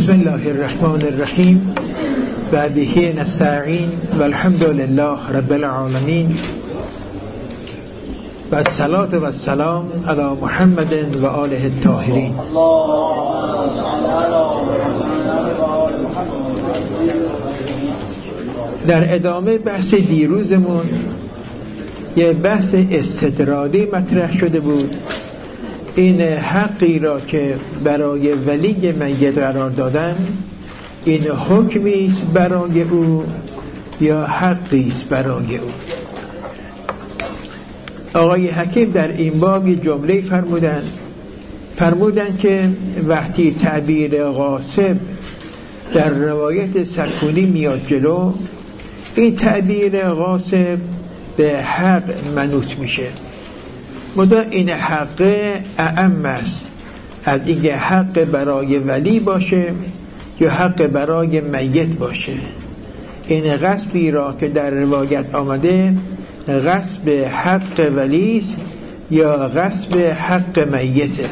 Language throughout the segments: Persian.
بسم الله الرحمن الرحیم و به نستعین و الحمد لله رب العالمین و الصلاة و السلام علی محمد و آله الطاهرین. در ادامه بحث دیروزمون یه بحث استدراجی مطرح شده بود، این حقی را که برای ولی میت قرار دادن این حکمی است برای او یا حقی است برای او. آقای حکیم در این باب یه جمله فرمودن که وقتی تعبیر غاصب در روایت سکونی میاد جلو، این تعبیر غاصب به حق منوط میشه، مدا این حق اعم است از اینکه حق برای ولی باشه یا حق برای میت باشه. این غصبی را که در روایت آمده غصب حق ولی است یا غصب حق میته.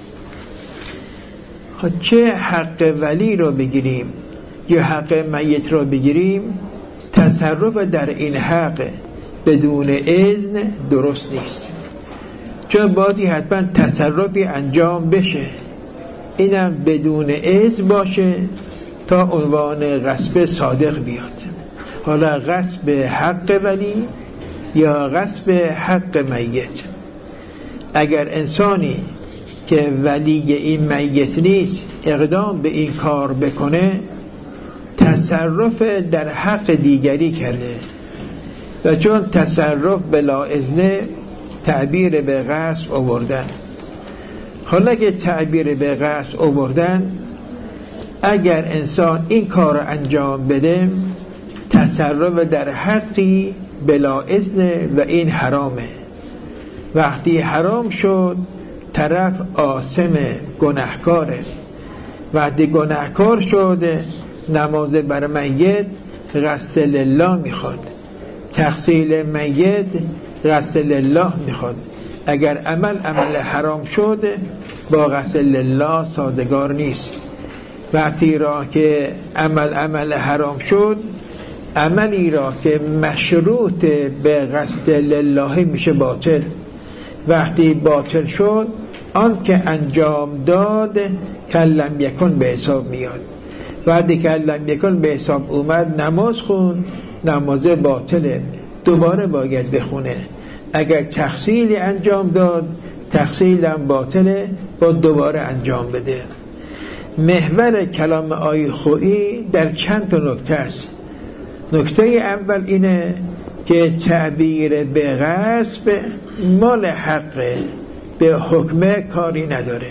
چه حق ولی رو بگیریم یا حق میت رو بگیریم، تصرف در این حق بدون اذن درست نیست، چون بازی حتما تصرفی انجام بشه، اینم بدون اذن باشه تا عنوان غصب صادق بیاد. حالا غصب حق ولی یا غصب حق میت. اگر انسانی که ولی این میت نیست اقدام به این کار بکنه، تصرف در حق دیگری کرده و چون تصرف بلا اذن تعبیر به غصب آوردن. حالا که تعبیر به غصب آوردن، اگر انسان این کار انجام بده تصرف در حقی بلا اذن و این حرامه. وقتی حرام شد طرف آثم گناهکاره. وقتی گناهکار شد نماز بر میت غسل لله میخواد، تغسیل میت غسل لله میخواد. اگر عمل حرام شد با غسل لله سازگار نیست. وقتی را که عمل حرام شد، عملی را که مشروط به غسل لله میشه باطل. وقتی باطل شد آن که انجام داد کلم یکن به حساب میاد. وقتی کلم یکن به حساب اومد نماز خون، نماز باطله، دوباره باید بخونه. اگر تغسیلی انجام داد تغسیلم باطله، با دوباره انجام بده. محور کلام آیه خویی در چند تا نکته است. نکته اول اینه که تعبیر به غصب مال حقه، به حکم کاری نداره.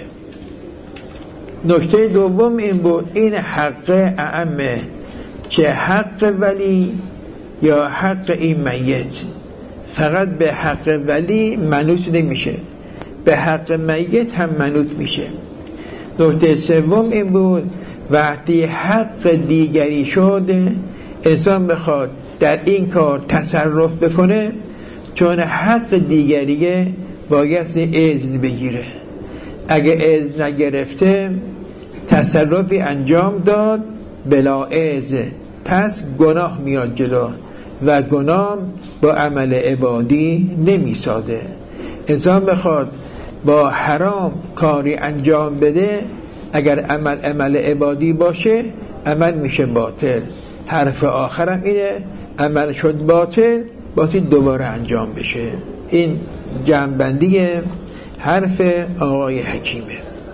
نکته دوم این بود این حق اعمه، چه حق ولی یا حق این میت. فقط به حق ولی منوط نمیشه، به حق میت هم منوط میشه. نکته سوم این بود وقتی حق دیگری شد انسان بخواد در این کار تصرف بکنه، چون حق دیگریه باید اذن بگیره. اگه اذن نگرفته تصرفی انجام داد بلا اذن، پس گناه میاد جلو و گناه با عمل عبادی نمی سازه. انسان بخواد با حرام کاری انجام بده، اگر عمل عبادی باشه عمل میشه باطل. حرف آخرم اینه عمل شد باطل، باید دوباره انجام بشه. این جمع‌بندی حرف آقای حکیمه.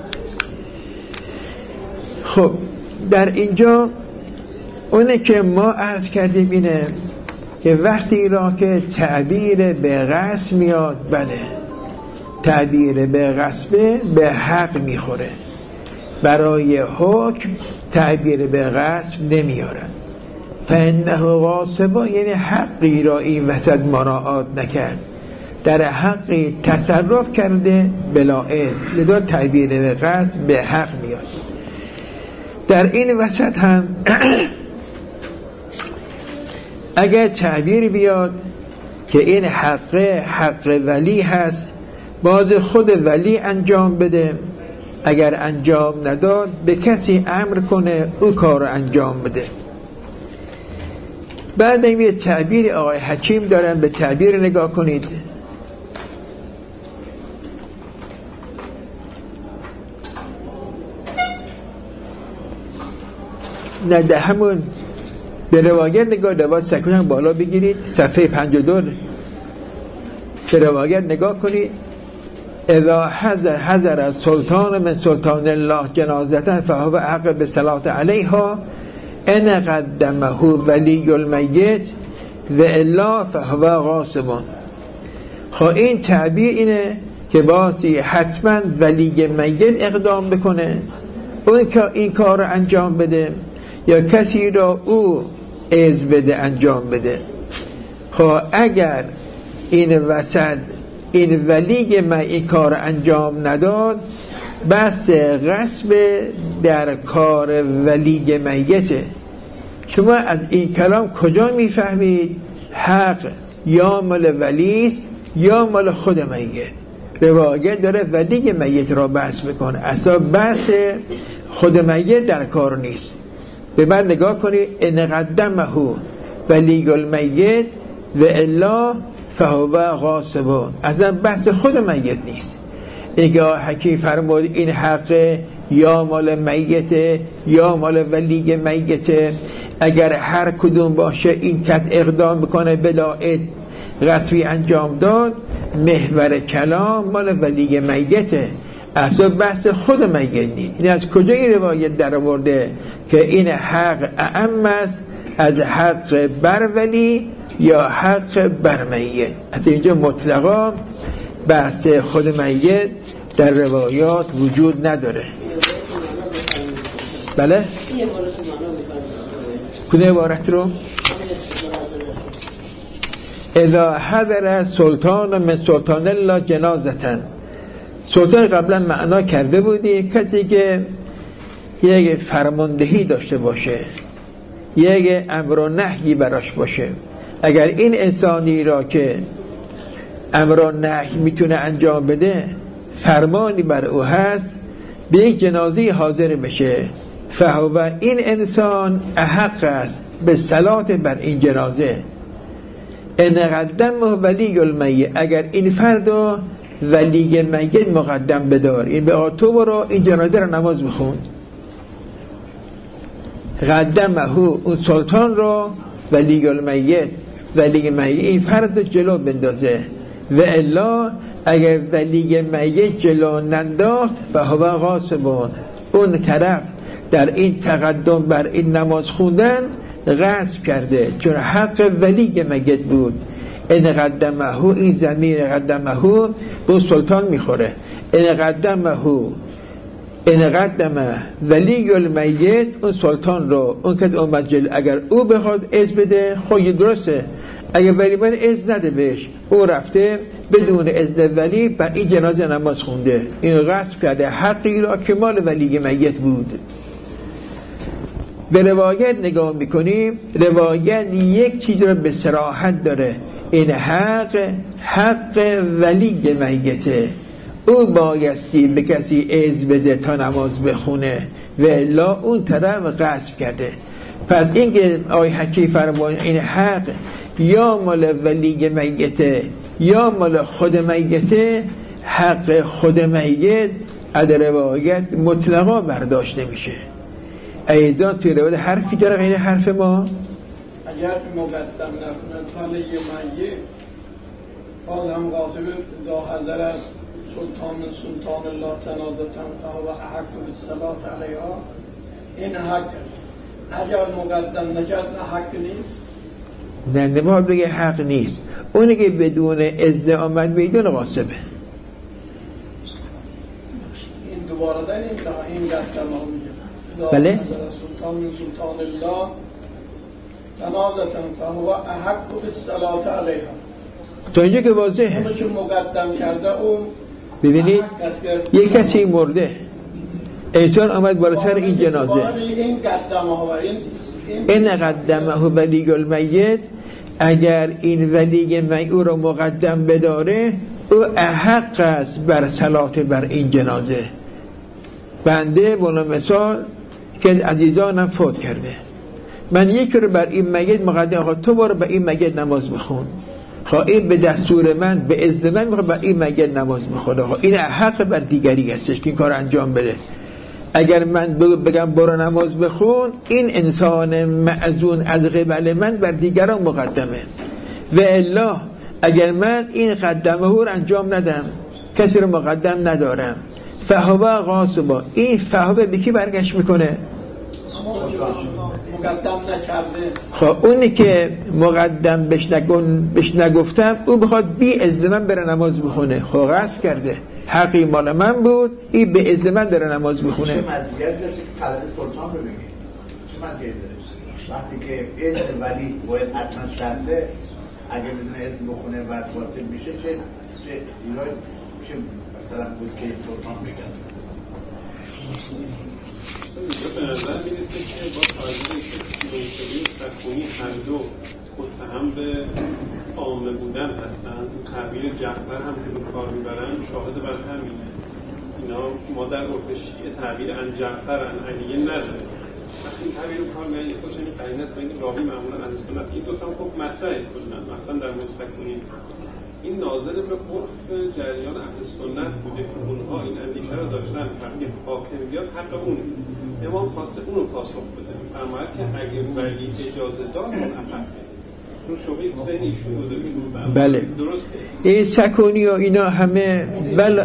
خب در اینجا اونه که ما عرض کردیم اینه که وقتی را که تعبیر به غصب میاد، بله تعبیر به غصب به حق میخوره، برای حکم تعبیر به غصب نمیارن. فانه غاصب، یعنی حقی را این وسط مراعات نکرد، در حقی تصرف کرده بلا اذن، لذا تعبیر به غصب به حق میاد. در این وسط هم اگر تعبیر بیاد که این حق ولی هست، باز خود ولی انجام بده اگر انجام نداد به کسی امر کنه او کار رو انجام بده. بعد یه تعبیر آقای حکیم دارن، به تعبیر نگاه کنید. نه ده همون به روایت نگاه، لباس سکون بالا بگیرید، صفحه 52 به روایت نگاه کنید. اذا حضر السلطان من سلطان الله جنازة فهو احق بالصلاة علیها ان قدمه ولی المیت و الا فهو غاصب. این تعبیر اینه که باسی حتما ولی میت اقدام بکنه، اون که این کار رو انجام بده، یا کسی را او اذن بده انجام بده. اگر این وسط این ولی من این کار انجام نداد، بس غصب در کار ولی میته. شما از این کلام کجا میفهمید حق یا مال ولیست یا مال خود میت؟ روایت داره ولی میت را بحث میکنه، اصلا بحث خود میت در کار نیست. به بعد نگاه کنید، ان قدمه ولی المیت و الا فهو غاصب. اصلا بحث خود میت نیست. اگه حکیم فرمود این حق یا مال میت یا مال ولی میت، اگر هر کدوم باشه این کت اقدام بکنه بلا غصبی انجام داد، محور کلام مال ولی میته، اصلا بحث خود میت نیست. این از کجا این روایت در آورده که این حق اعم است از حق بر ولی یا حق بر میت؟ اصلا اینجا مطلقا بحث خود میت در روایات وجود نداره. بله؟ کدوم عبارت رو؟ اذا حضر سلطان من سلطان الله جنازة. سلطان قبلا معنا کرده بودیم کسی که یک فرماندهی داشته باشه، یک امر و نهی براش باشه. اگر این انسانی را که امر و نهی میتونه انجام بده، فرمانی بر او هست، به یک جنازه حاضر بشه، فهو این انسان احق است به صلات بر این جنازه. ان قدمه ولی المیت، اگر این فرد ولی میت مقدم بدار، این به تو برو این جنازه را نماز بخون، قدمه اون سلطان را ولی المیت، ولی میت این فرد جلو بندازه، و الا اگر ولی میت جلو ننداخت فهو غاصب، اون طرف در این تقدم بر این نماز خوندن غصب کرده، چون حق ولی میت بود. ان قدمه، این ضمیر قدمه به سلطان میخوره. ان قدمه ولی المیت، اون سلطان رو، اون که اومد جل، اگر او بخواد اذن بده خود درسته، اگر ولی من اذن نده بهش، او رفته بدون اذن ولی بر این جنازه نماز خونده، این غصب کرده حقی را که مال ولی میت بود. به روایت نگاه میکنیم، روایت یک چیز رو به صراحت داره، این حق ولی میته، او بایستی به کسی اذن بده تا نماز بخونه، و الا اون طرف غصب کرده. پس این که آقای حکیم فرمود این حق یا مال ولی میته یا مال خود میته، حق خود میت از روایت مطلقا برداشت نمیشه. ایضا توی روایت حرفی داره غیر حرف ما؟ اگر مقدم نکنند ولی میت، باز هم غاصب دا حضر سلطان الله جنازة فهو احق بالصلاة علیها، این حق است. اگر مقدم نکرد حق نیست. نه نباید بگه حق نیست، اونی که بدون اذن آمد میدون غاصبه. این دوباره در این قدم ها میگه بله؟ سلطان الله جنازة فهو احق بالصلاة علیها، تا اینجا که واضحه. اونو که مقدم کرده اون ببینید یک کسی مرده، انسان آمد بالا سر این جنازه، این قدمه ولی المیت، اگر این ولی میت او رو مقدم بداره، او احق است بر صلات بر این جنازه. بنده بنا مثال که عزیزانم فوت کرده، من یک رو بر این میت مقدم، آقا تو برو بر این میت نماز بخون، این به دستور من به اذن من میخواد بر این میت نماز بخونه، این حق بر دیگری هستش که این کار انجام بده. اگر من بگم برو نماز بخون، این انسان معزون از قبل من بر دیگران مقدمه، و الا اگر من این قدمه رو انجام ندم، کسی رو مقدم ندارم، فهو غاصبا، این فهو به کی برگشت میکنه؟ مقدم نکرده. خب اونی که مقدم بهش نگفتم، او بخواد بی اذن من بره نماز بخونه، خب غصب کرده، حقی مال من بود، این به اذن من داره نماز بخونه. چه مزیت داشته که طلب سلطان رو بگید؟ چه مزیت داره؟ وقتی که اذن ولی باید حتما شرطه، اگه بدون اذن بخونه و واصل میشه چه ایراد چه مثلا بود که سلطان بگن؟ به نظر میرسه که با توجه که منشوی و سکونی هر دو متهم به عامه بودن هستند، تعبیر جعفر هم که رو کار میبرن شاهد بر همینه. اینا ما در عرف شیعه تعبیر ان جعفر ان علیه نداره، وقتی این تعبیر رو کار میبرن یه خودشون این قرینه است و این راوی معمولا اهل سنت، این دو تا هم خب مطرحه کردن، مثلا در مستکونی این ناظر به عرف جریان اهل سنت بوده که اونها این اندیشه رو داشتن وقتی حاکم بیاد حق اونه، امام خواسته اون رو پاسخ بده، فرماید که اگه ولی اجازه داد اون حقه، اون شبهه حسین ایشون بوده. بله درسته، این سکونی و اینا همه بله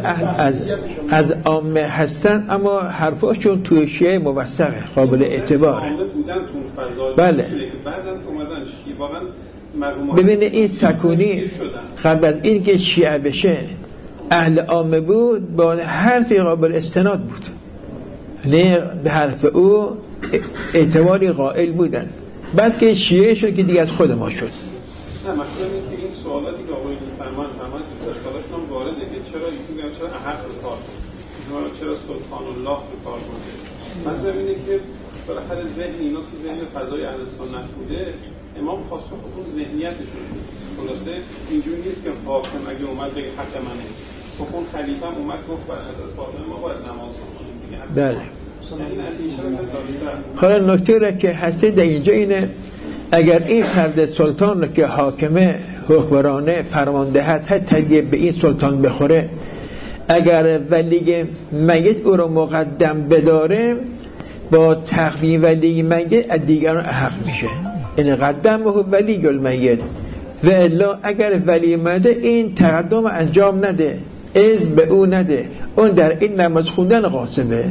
از عامه هستن، اما حرفاشون توی شیعه موثقه، قابل اعتباره. عامه بودن تو اون فضا، بله. که بعداً اومدن شیعه واقعا ببینه این سکونی قبل از این که شیعه بشه اهل عامه بود، با حرفی قابل استناد بود، نه به حرف او اعتباری قائل بودن، بعد که شیعه شد که دیگه از خود ما شد. نه مثلا اینکه این سوالاتی که آقای فرمان تو اشکالاشون هم وارده که چرا ایشون میگن چرا احق رو کار کنه، چرا سلطان الله رو کار کنه، مثلا اینه که بالاخره ذهن اینا تو ذهن فضای اهل سنت بوده، امام خواسته اون ذهنیتشون خلاصه اینجوری نیست که حاکم اگه اومد بگه حق منه، خب اون خلیفه هم اومد گفت بر حضرت فاطمه ما باید نماز بخونیم دیگه. بله. این اندیشه رو داشتن. حالا نکته را که هسته در اینجا اینه، اگر این فرد سلطان رو که حاکمه حکمرانه فرمانده هست حتی به این سلطان بخوره، اگر ولی میت او رو مقدم بداره، با تقدیم ولی میت از دیگران احق میشه، این قدمه ولی المیت، و الا اگر ولی میت این تقدم انجام نده، اذن به او نده، اون در این نماز خوندن قاسمه.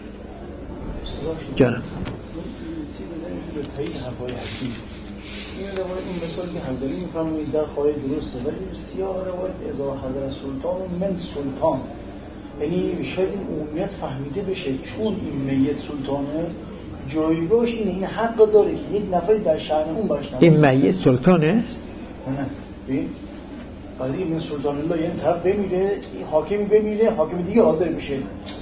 جانم این مثال که همدلی میفرمایید در خواهی درسته، ولی بسیار روایت ازا حضرت سلطان من سلطان، یعنی شاید این عمومیت فهمیده بشه چون این میت سلطانه جایگاهش اینه، این حق داره که یک نفر در شأن اون باشه. این میت سلطانه؟ نه ببین قضیه من سلطان الله یعنی طرف بمیره، این حاکمی بمیره، حاکم دیگه حاضر بشه.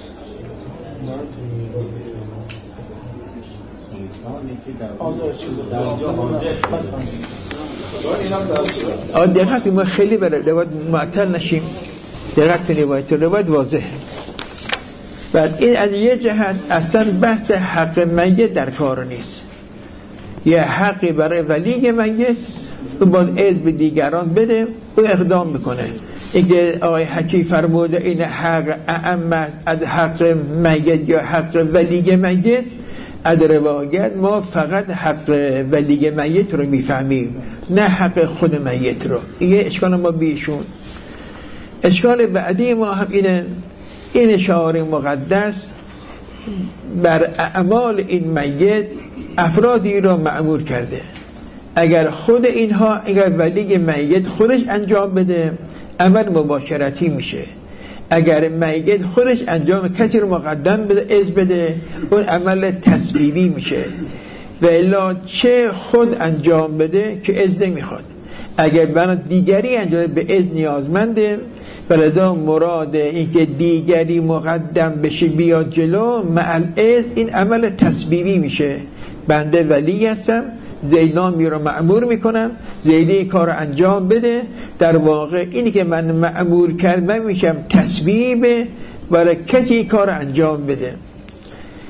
دقت ما خیلی برای روایت معطل نشیم، دقت کنید روایت واضحه. بعد این از یه جهت اصلا بحث حق میت در کار نیست، یه حقی برای ولی میت او باید اذن به دیگران بده، او اقدام بکنه. اینکه آقای حکی فرموده این حق اعم از حق میت یا حق ولی میت، از روایت ما فقط حق ولی میت رو میفهمیم، نه حق خود میت رو. یه اشکال ما بیشون. اشکال بعدی ما هم اینه، این شعار مقدس بر اعمال این میت افرادی رو مأمور کرده، اگر خود اینها، اگر ولی میت خودش انجام بده عمل مباشرتی میشه، اگر میت خودش انجام کسی رو مقدم بده اذن بده اون عمل تسبیبی میشه، و الا چه خود انجام بده که اذن نمیخواد، اگر بنا دیگری انجام به اذن نیازمنده، بلدا مراد این که دیگری مقدم بشه بیاد جلو مع الاذن، این عمل تسبیبی میشه. بنده ولی هستم، زیدان رو مأمور میکنم زیدی کار انجام بده، در واقع اینی که من مأمور کردم میشم تسبیب برای کسی کار انجام بده.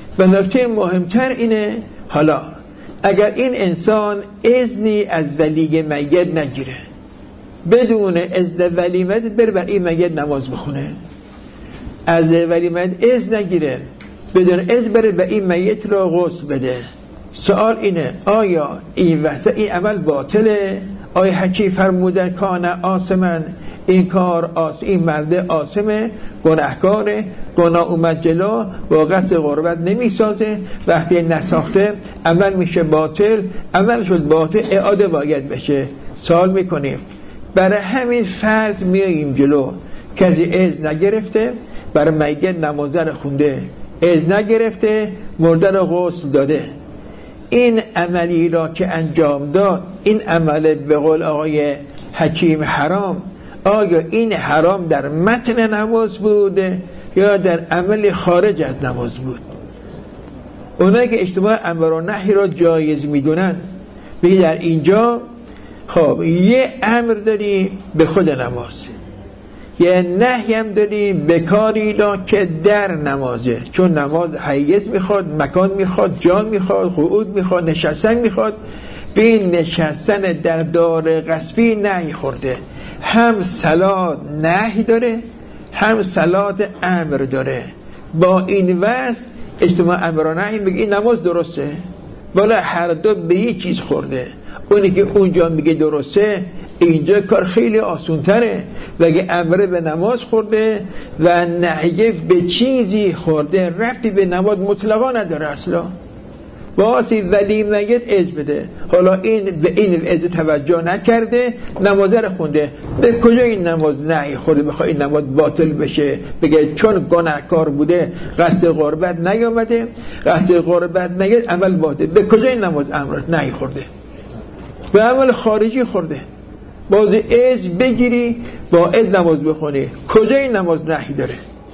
و نکته مهمتر اینه، حالا اگر این انسان اذنی از ولی میت نگیره، بدون اذن ولی میت بره بر این میت نماز بخونه، از ولی میت اذن نگیره، بدون اذن بره به این میت را غسل بده، سوال اینه آیا این واسه این عمل باطله؟ آیا حکیم فرمودن کان آثما، این کار این مرد آثمه، گناهکاره، گناه اومد جلو، با قصد غربت نمیسازه، وقتی نساخته عمل میشه باطل، عمل شد باطل، اعاده باید بشه. سوال میکنیم برای همین فرض میاییم جلو، کسی اذن نگرفته برای میت نمازه رو خونده، اذن نگرفته مرده رو غسل داده، این عملی را که انجام داد، این عمل به قول آقای حکیم حرام، آیا این حرام در متن نماز بوده یا در عمل خارج از نماز بود؟ اونایی که اجتماع امر و نهی را جایز میدونن بگی در اینجا خب یه امر داری به خود نماز، یه نهی هم داری به کاری را که در نمازه، چون نماز حیز میخواد، مکان میخواد، جا میخواد، قعود میخواد، نشستن میخواد. به این نشستن در دار غصبی نهی خورده، هم صلات نهی داره هم صلات امر داره. با این وصف اجتماع امر و نهی میگه این نماز درسته، ولی هر دو به یک چیز خورده. اونی که اونجا میگه درسته، اینجا کار خیلی آسون تره، وگه امر به نماز خورده و نهی به چیزی خورده، ربطی به نماز مطلقا نداره اصلا. باسی ولی میت از بده، حالا این به این از توجه نکرده، نمازه رو خونده، به کجا این نماز نهی خورده بخواه این نماز باطل بشه؟ بگه چون گناهکار بوده قصد غربت نیامده، قصد غربت نگه عمل باطل، به کجا این نماز امرت نهی خورده؟ به عمل خارجی خورده. باز از بگیری با از نماز بخونی، کجا این نماز نهی داره؟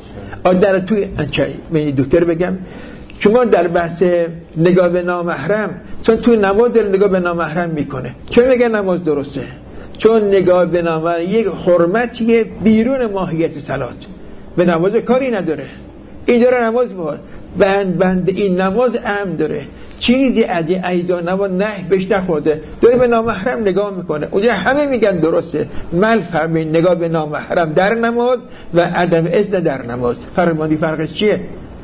در توی من دکتر بگم، شما در بحث نگاه به نامحرم، چون توی نماز در نگاه به نامحرم میکنه، چون میگه نماز درسته؟ چون نگاه به نامحرم یک حرمتیه بیرون ماهیت صلات، به نماز کاری نداره. این داره نماز بخون، بند این نماز امن داره، چیزی از این ایدا نماز نه بهش نخورده، داره به نامحرم نگاه میکنه. اونجا همه میگن درسته. مل فرمین نگاه به نامحرم در نماز و عدم اذن در نماز، فرقش چیه؟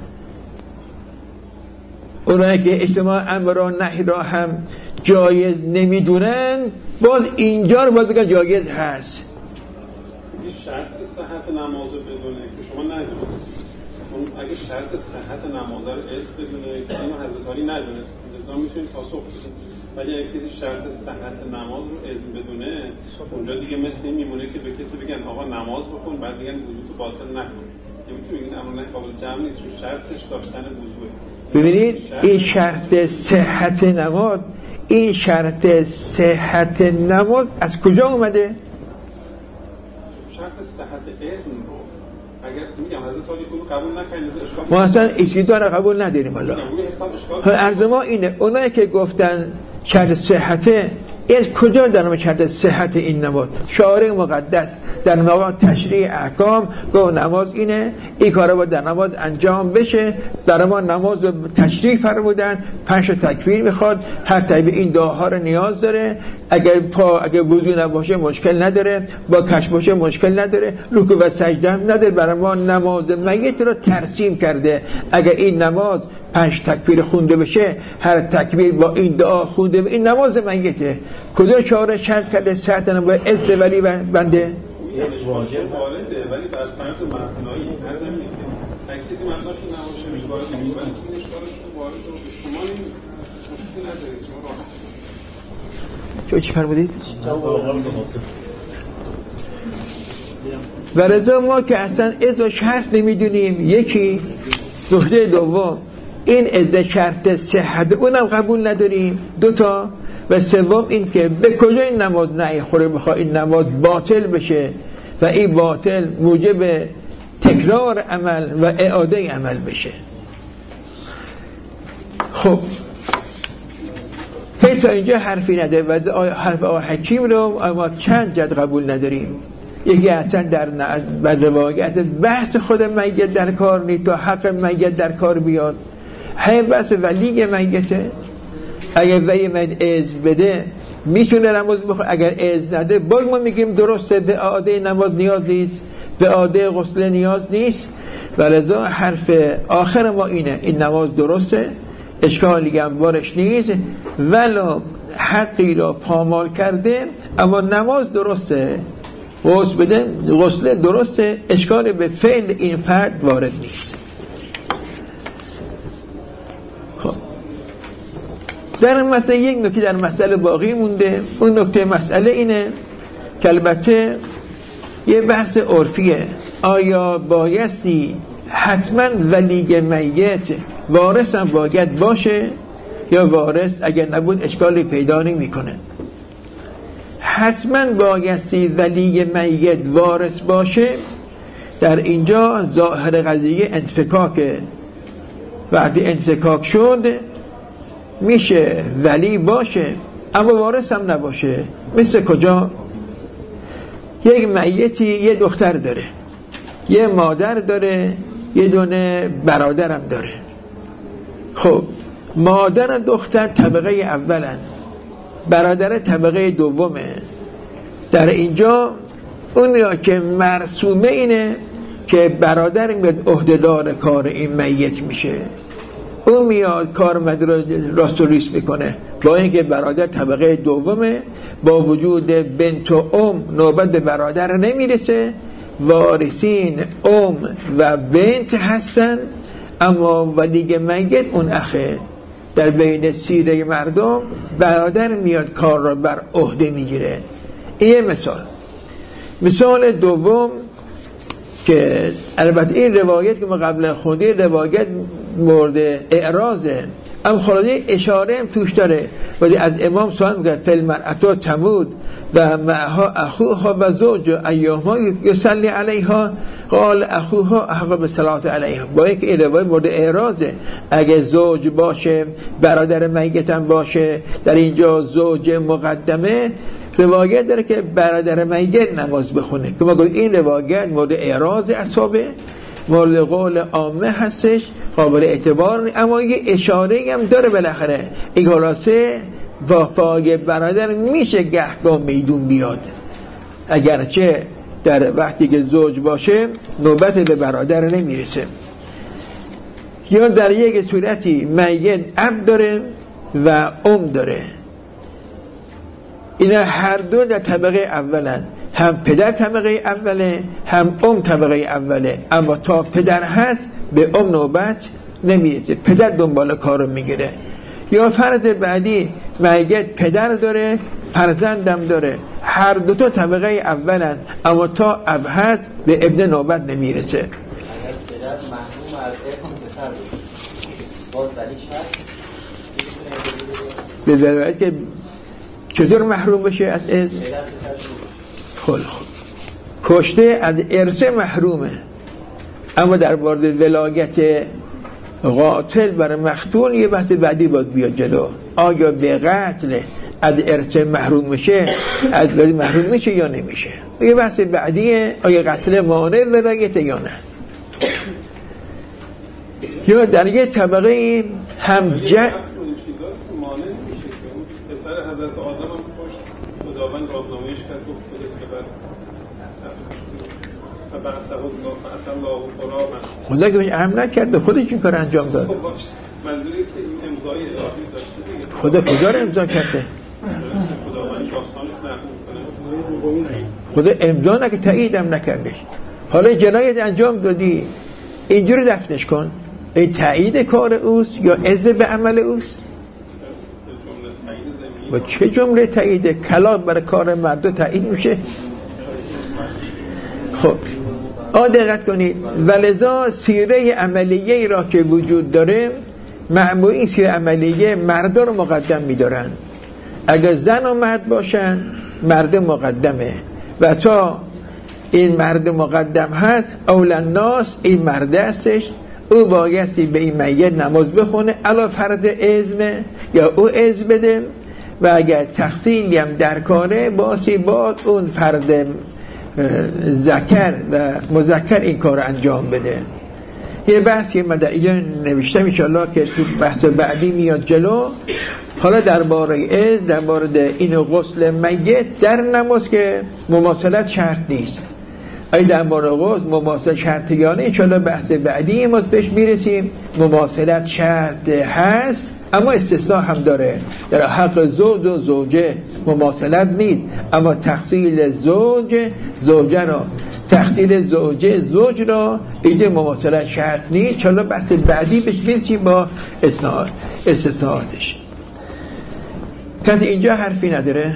اونایی که اجتماع امر و نهی را هم جایز نمیدونن، باز اینجا رو باید بگن جایز هست. این شرط صحت نماز رو بدونه که شما ندونید. اون اگه شرط صحت نماز رو اسم بدونه که اینو حضرت علی ندونست، لذا میتونید پاسخ بدید. ولی اگه کسی شرط صحت نماز رو اسم بدونه، اونجا دیگه مثل این میمونه که به کسی بگن آقا نماز بخون، بعد دیگه وضو باطل نکن. نمیتونید این امر قابل جمع نیست، رو شرطش داشتن وضوئه. ببینید این شرط صحت نماز، این شرط صحت نماز از کجا اومده؟ شرط صحت اذن رو اگر میگم حضرت علی اون قبول نکنید، ما اصلا ایشیدو رو قبول نداریم. حالا عرض ما اینه، اونایی که گفتن شرط صحته، از کجا در شرط صحت این نماز؟ شارع مقدس در مقام تشریع احکام گفت نماز اینه، این کارا باید در نماز انجام بشه. در ما نماز رو تشریع فرمودن، 5 تکبیر میخواد، هر طیب این دعاها رو نیاز داره. اگه وضو نباشه مشکل نداره، با کش باشه مشکل نداره، رکوع و سجده هم نداره. برای ما نماز میت رو ترسیم کرده. اگه این نماز 5 تکبیر خونده بشه، هر تکبیر با این دعا خونده این نماز میته. کجا شارع شرط کرده صحت نماز از ولی بنده؟ واجب وارده، ولی در فرض معنایی هر زمینه که کسی معناش نباشه میشه وارد نمیشه، ولی این اشکالشون وارد رو شما این مشکلی ندارید، شما راحت. چی فرمودید؟ و رضا ما که اصلا از و شرط نمیدونیم، یکی. نکته دوم این از شرط صحت اونم قبول نداریم، 2 تا. و سوم این که به کجا این نماز نهی خوره بخواه این نماز باطل بشه و این باطل موجب تکرار عمل و اعاده عمل بشه. خب تا اینجا حرفی نده و حرف حکیم رو ما چند جد قبول نداریم. یکی اصلا در روایت بحث خود میت در کار نیست تا حق میت در کار بیاد. همین بحث ولی میته. اگر ولی میت اذن بده میتونه نماز بخونه، اگر اذن نده باز ما میگیم درسته، به عاده نماز نیاز نیست، به عاده غسل نیاز نیست. ولذا حرف آخر ما اینه، این نماز درسته، اشکالی هم بارش نیست، ولا حقی را پامال کرده، اما نماز درسته، غسل درسته، اشکالی به فعل این فرد وارد نیست. خب در مسئله یک نکته در مسئله باقی مونده. اون نکته مسئله اینه که البته یه بحث عرفیه، آیا بایستی حتما ولی میت وارث هم باید باشه یا وارث اگر نبود اشکالی پیدا نمی‌کنه؟ حتما بایستی ولی میت وارث باشه. در اینجا ظاهر قضیه انفکاکه. وقتی انفکاک شد میشه ولی باشه اما وارث هم نباشه. مثل کجا؟ یک میتی یه دختر داره، یه مادر داره، یه دونه برادرم داره. خب مادر دختر طبقه اولن، برادر طبقه دومه. در اینجا اون را که مرسومه اینه که برادر میاد عهده‌دار کار این میت میشه، اون میاد کار راست و ریست میکنه، با اینکه برادر طبقه دومه، با وجود بنت و نوبت به برادر نمیرسه، وارثین و بنت هستن، اما ولی میت اون اخه. در بین سیره مردم برادر میاد کار را بر عهده میگیره. این مثال دوم که البته این روایت که ما قبل خوندیم روایت مورد اعراضه، اما خلاصه اشاره هم توش داره. ولی از امام سوال میگه فل مرأتو تمود و معها اخوها و زوج ایاما یصلی علیها قال اخوها احق بالصلاة علیها. با اینکه این روایت مورد اعراضه، اگه زوج باشه برادر میت هم باشه، در اینجا زوج مقدمه، روایت داره که برادر میت نماز بخونه که ما گفتیم این روایت مورد اعراض اصحابه، مورد قول عامه هستش، قابل اعتبار، اما یه اشاره هم داره بالاخره. این خلاصه با پای برادر میشه گهگاه میدون بیاد، اگرچه در وقتی که زوج باشه نوبت به برادر نمیرسه. یا در یک صورتی میت اب داره و داره، اینا هر دو در طبقه اولن، هم پدر طبقه اوله هم طبقه اوله، اما تا پدر هست به نوبت نمیرسه، پدر دنبال کارو میگیره. یا فرض بعدی میت پدر داره فرزندم داره، هر دو تا طبقه اولن، اما تا اب هست به ابن نوبت نمیرسه. اگر پدر محروم از ارث پسر باز دلیل شد به ضرورت که چطور محروم بشه از ارث؟ خب کشته از ارث محرومه، اما در مورد ولایت قاتل برای مقتول یه بحث بعدی باید بیاد جلو. آیا به قتل از ارث محروم میشه، از ولایت محروم میشه یا نمیشه؟ یه بحث بعدیه، آیا قتل مانع ولایت یا نه. یا در یه طبقه هم مانع میشه که پسر حضرت آدم هم پشت خداوند راهنماییش کرد و خود پدر و بعثه الله خدا که بهش اهم نکرده، خودش این کار انجام داد. خب باش، منظوری که این امضای الهی داشته دیگه. خدا کجا رو امضا کرده؟ خداوند داستانش محکوم کنه. خدا امضا نکرده، تایید هم نکردش. حالا جنایت انجام دادی، اینجوری دفنش کن. این تایید کار اوست یا اذن به عمل اوست؟ با چه جمله تایید؟ کلام برای کار مرد تایید میشه؟ خب دقت کنید. ولذا سیره عملیه را که وجود داره، معمولی این سیره عملیه مردا رو مقدم میدارن. اگر زن و مرد باشن مرد مقدمه، و تا این مرد مقدم هست اول الناس این مرد هستش، او بایستی به این میت نماز بخونه علا فرض اذن یا او اذن بده، و اگر تقصیری هم در کاره باسی باد اون فرد ذکر و مذکر این کار انجام بده. یه بحثی من در اینجا نوشتم انشاءالله که تو بحث بعدی میاد جلو. حالا درباره درباره این غسل میت در نماز که مماثلت شرط نیست. ای درباره غسل مماثلت شرط یا نه انشاءالله بحث بعدی ما بهش میرسیم. مماثلت شرط هست اما استثناء هم داره. در حق زوج و زوجه مماثلت نیست، اما تحصیل زوجه را، تحصیل زوج را اینجا مماثلت شرط نیست. انشاءالله بحث بعدی بهش میرسیم با استثناءاتش. کسی اینجا حرفی نداره؟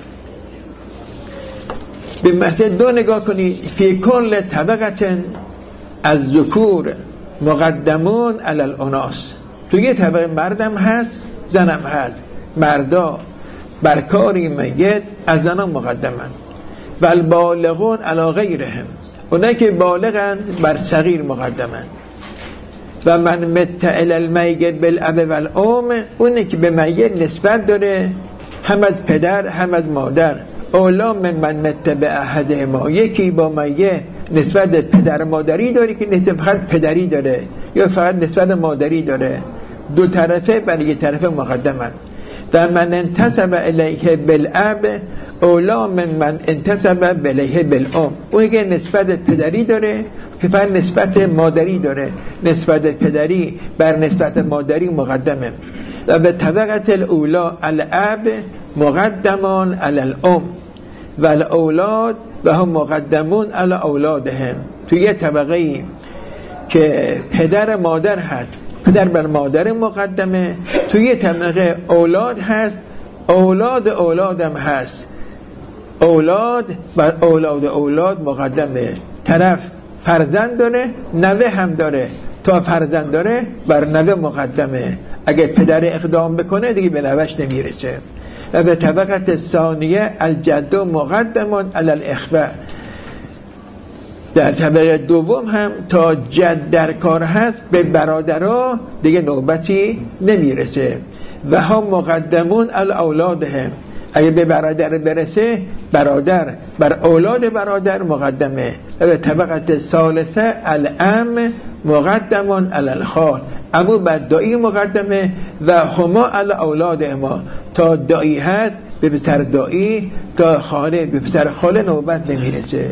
به مسئله دو نگاه کنید. فی کل طبقه از ذکور مقدمون علی الاناس. تو یه طبقه مردم هست زنم هست. مردا بر کاری میت از زنان مقدمن و البالغون علی غیرهم. اونایی که بالغن بر صغیر مقدمن. و من متعل المیت بالاب والام، اونی که به میت نسبت داره هم از پدر هم از مادر. اولا من متبع احد ما، یکی با میت نسبت پدر مادری داره که نسبت فقط پدری داره یا فقط نسبت مادری داره، دو طرفه بر یک طرفه مقدمن. و من انتسب الیه بالاب اولا من انتسب الیه بالام، اونی که نسبت پدری داره که فقط نسبت مادری داره، نسبت پدری بر نسبت مادری مقدمه. و به طبقه الاولا الاب مقدمان علی الام و الاولاد و هم مقدمون علی اولادهم. توی یه طبقه ای که پدر مادر هست، پدر بر مادر مقدمه. توی یه طبقه اولاد هست، اولادم هست، اولاد بر اولاد مقدمه. طرف فرزند داره نوه هم داره، تا فرزند داره بر نوه مقدمه. اگه پدر اقدام بکنه دیگه به نوهش نمیرسه. و به طبقه ثانیه الجد مقدمان علی الاخوه. در طبقه دوم هم تا جد در کار هست به برادرها دیگه نوبتی نمیرسه. و هم مقدمون علی اولادهم، اگه به برادر برسه برادر بر اولاد برادر مقدمه. و به طبقه ثالثه العم مقدمان علی الخال، عمو بر دایی مقدمه. و هما علی اولاد ما، تا دایی هست به پسر دایی، تا خاله به پسر خاله نوبت نمیرسه.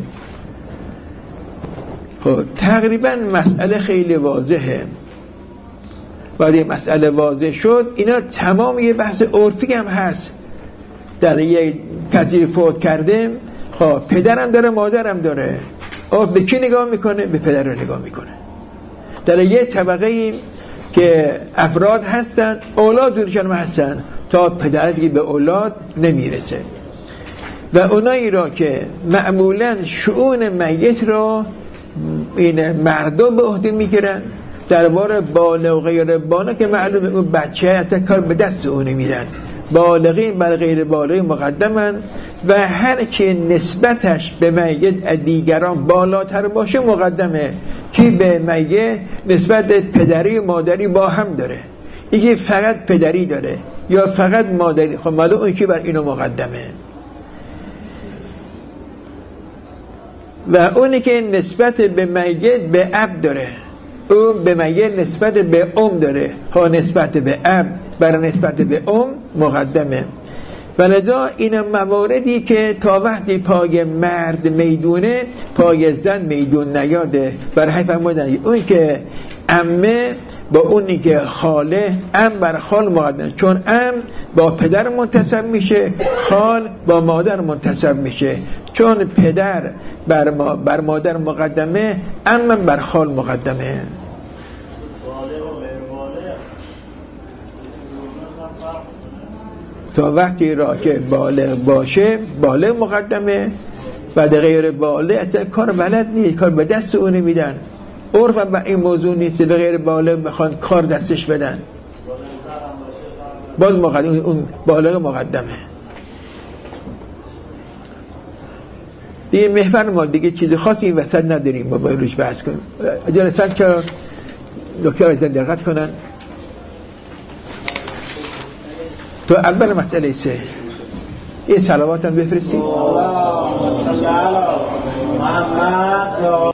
خب تقریبا مسئله خیلی واضحه. بعد این مسئله واضح شد، اینا تمام یه بحث عرفی هم هست. در یه کسی فوت کرده، خب پدرم داره مادرم داره، به کی نگاه میکنه؟ به پدر رو نگاه میکنه. در یه طبقه ای که افراد هستن، اولاد دورشان هستن، تا پدر دیگه به اولاد نمیرسه. و اونایی را که معمولا شؤون میت را این مردا به عهده میگیرن، درباره بالغ و غیر بالغ که معلومه اون بچه اصلا کار به دست اون میدن. بالغین بر غیر بالغ مقدمن و هر که نسبتش به میت دیگران بالاتر باشه مقدمه. که به میت نسبت پدری و مادری با هم داره، یکی فقط پدری داره یا فقط مادری، خب معلوم اون که بر اینو مقدمه. و اونی که نسبت به میت به اب داره، اون به میت نسبت به ام داره، ها نسبت به اب بر نسبت به ام مقدمه. ولذا این مواردی که تا وقتی پای مرد میدونه پای زن میدون نیاده. برای فرمودن اون که عمه با اونی که خاله، ام بر خال مقدمه، چون ام با پدر منتسب میشه، خال با مادر منتسب میشه. چون پدر بر مادر مقدمه، ام بر خال مقدمه. تا وقتی را که بالغ باشه بالغ مقدمه، و غیر بالغ اصلا کار بلد نیست، کار به دست اون میدن. عرف هم این موضوع نیست به غیر بالغ بخوان کار دستش بدن، باز مقدمه، اون بالغ مقدمه. دیگه محور ما دیگه چیز خاصی این وسط نداریم ما باید روش بحث کنیم. اجازه که دکتر دقت کنن. تو اول مسئله 3 این صلوات هم بفرستید.